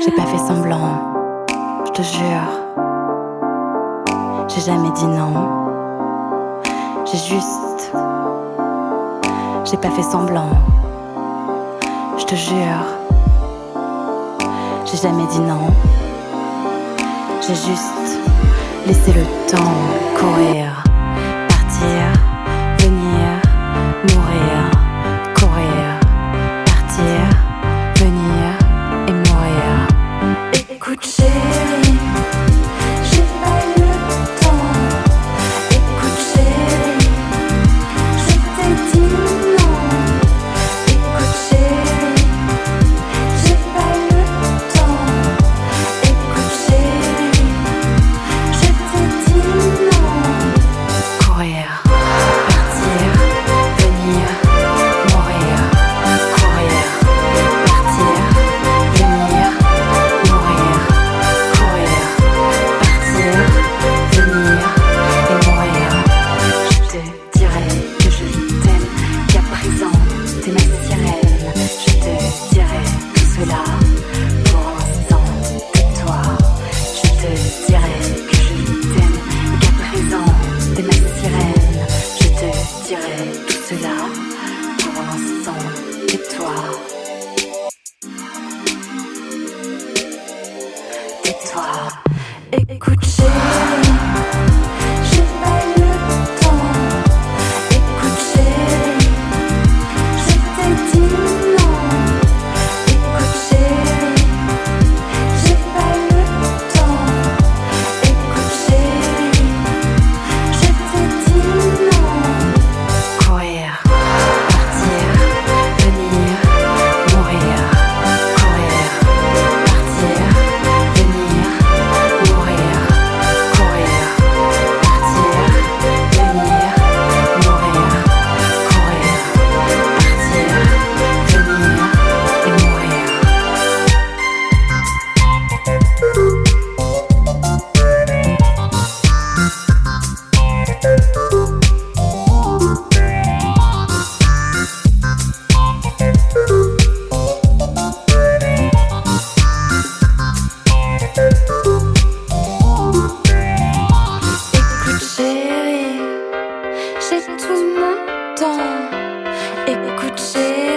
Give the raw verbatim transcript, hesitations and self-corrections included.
J'ai pas fait semblant, je te jure. J'ai jamais dit non. J'ai juste. J'ai pas fait semblant, je te jure. J'ai jamais dit non. J'ai juste laissé le temps courir, partir, venir, mourir, courir, partir, venir et mourir. Écoute chérie, j'ai pas eu le temps. Écoute chérie, je t'ai dit non. Écoute chérie, j'ai pas eu le temps. Écoute chérie, je t'ai dit non. Courir, partir, venir, mourir, courir, partir, venir, mourir, courir, partir, venir et mourir. Je te dirai que je t'aime, qu'à présent t'es ma sirène. Je te dirai tout cela pour l'instant, tais-toi. Je te dirai que je t'aime, qu'à présent t'es ma sirène. Je te dirai tout cela pour l'instant, tais-toi. Tais-toi. Écoute chérie, j'ai pas eu le temps. Écoute chérie, je t'ai dit non. Écoute chérie, j'ai pas eu le temps. Écoute chérie, je t'ai dit non. Courir, partir, venir, mourir, courir, partir, venir, mourir, courir, partir, venir, mourir, courir, partir, venir et mourir. Écoute chérie, j'ai tout mon temps. Écoute chérie.